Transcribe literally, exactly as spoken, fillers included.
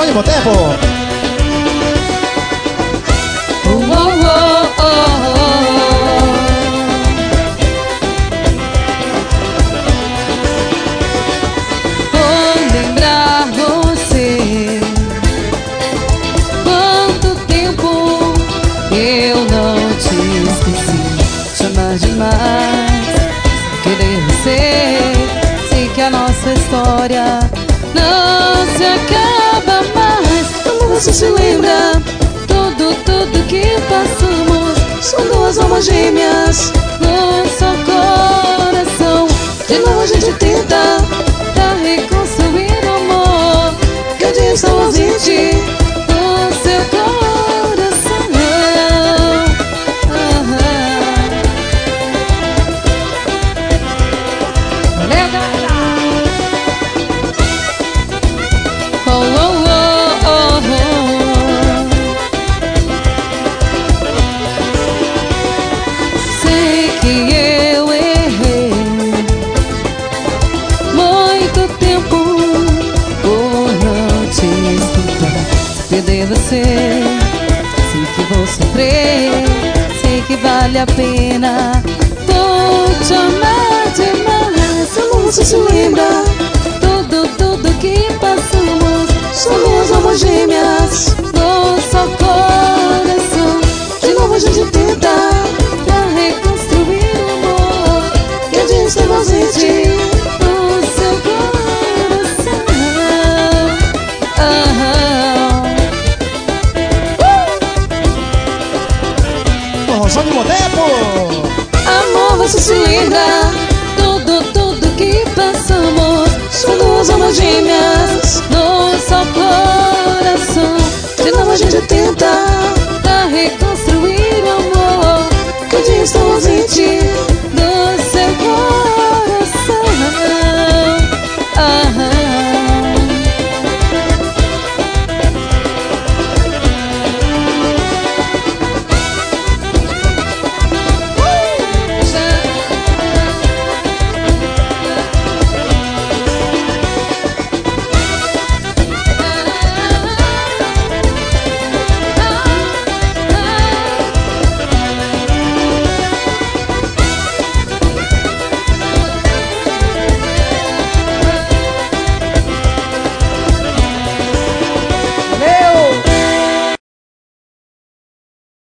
de bom tempo. Oh, oh, oh, oh. Vou lembrar você. Quanto tempo eu não te esqueci. Te amar demais, querer você. Sei que a nossa história não se acaba mais. Como você se lembra? Tudo, tudo que passamos. São duas almas gêmeas no seu coração. De novo a gente tenta pra reconstruir o amor que um dia está ausente no seu coração. Valeu, galera! Oh, oh, oh, oh, oh. Sei que eu errei muito tempo por não te escutar. Perder você, sei que vou sofrer. Sei que vale a pena. Vou te amar demais. Como você se lembra? Tudo, tudo que passamos. São duas almas gêmeas no seu coração. De novo a gente tenta pra reconstruir o amor que a gente estava ausente no seu coração. Forrozão de bom tempo. Amor, você se lembra? Tudo, tudo que passamos. São duas almas gêmeas no seu coração. De novo a gente tenta pra reconstruir o amor que um dia está ausente